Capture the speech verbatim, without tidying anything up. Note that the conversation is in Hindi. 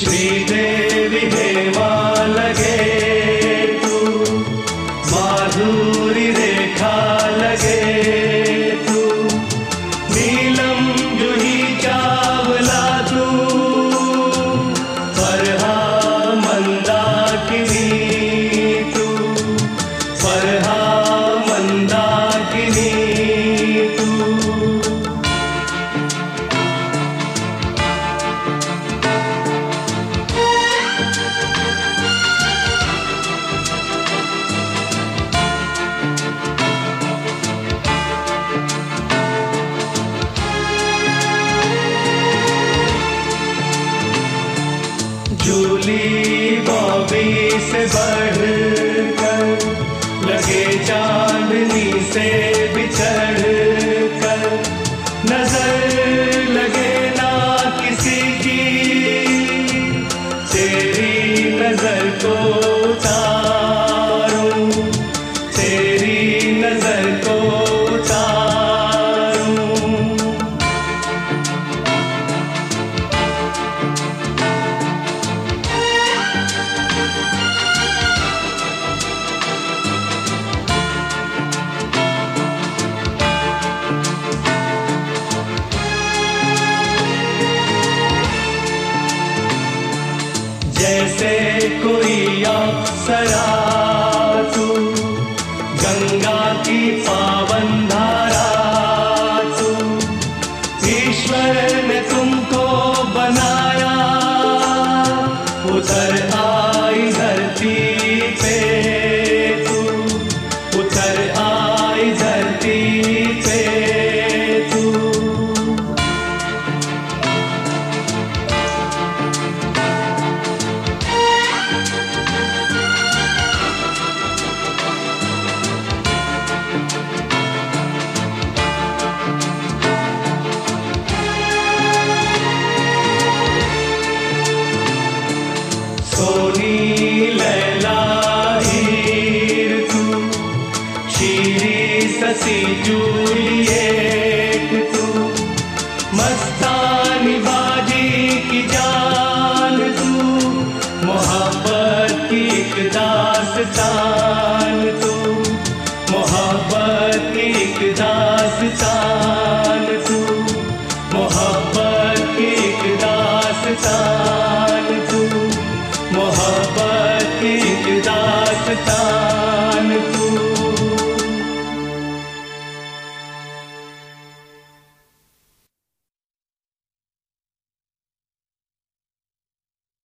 श्रीदेवी हेमा लगे तू, माधुरी रेखा लगे तू, नीलम जूही चावला तू, फरहा मंदाकिनी तू, फरहा मंदाकिनी तू। जूली बॉबी से बढ़कर लगे चांदनी से बिछड़ कर, नजर लगे ना किसी की, तेरी नजर को उतारूं, तेरी नजर को उतारूं। जैसे कोई अप्सरा तू, गंगा की पावन धारा तू, ईश्वर ने तुमको बनाया, उतर आई धरती पे तू, उतर आई धरती पे तू। सोनी लैला हीर तू, शीरी ससी जूलिएट तू, मस्तानी बाजी की जान तू, मोहब्बत की एक दास्तान तू, मोहब्बत की एक दास्तान तू, मोहब्बत की एक दास्तान तू, मोहब्बत की एक दास्तान।